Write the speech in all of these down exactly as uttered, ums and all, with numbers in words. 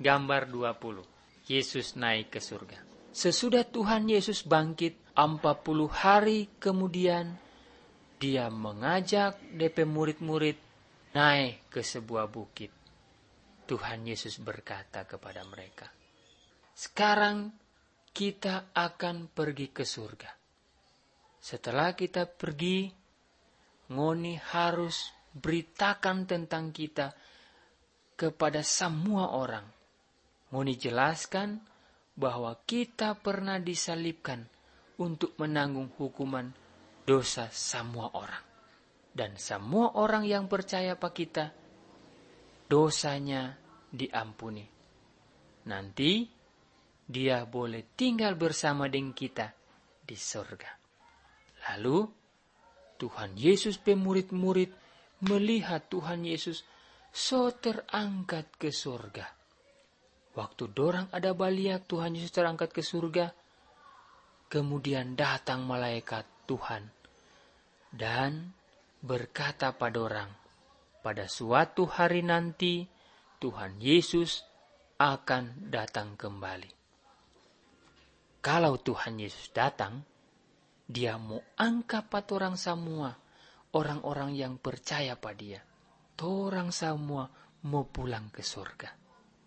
Gambar dua puluh. Yesus naik ke surga. Sesudah Tuhan Yesus bangkit empat puluh hari kemudian, dia mengajak D P murid-murid naik ke sebuah bukit. Tuhan Yesus berkata kepada mereka, "Sekarang kita akan pergi ke surga. Setelah kita pergi, ngoni harus beritakan tentang kita kepada semua orang. Ngoni jelaskan bahwa kita pernah disalibkan untuk menanggung hukuman dosa semua orang. Dan semua orang yang percaya pada kita, dosanya diampuni. Nanti dia boleh tinggal bersama dengan kita di surga." Lalu Tuhan Yesus pemurid-murid melihat Tuhan Yesus so terangkat ke surga. Waktu dorang ada baliak Tuhan Yesus terangkat ke surga, kemudian datang malaikat Tuhan dan berkata pada orang, pada suatu hari nanti Tuhan Yesus akan datang kembali. Kalau Tuhan Yesus datang, dia mau angkat pada orang semua, orang-orang yang percaya pada dia. Orang semua mau pulang ke surga.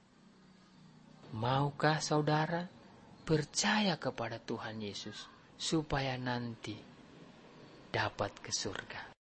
Maukah saudara percaya kepada Tuhan Yesus supaya nanti dapat ke surga?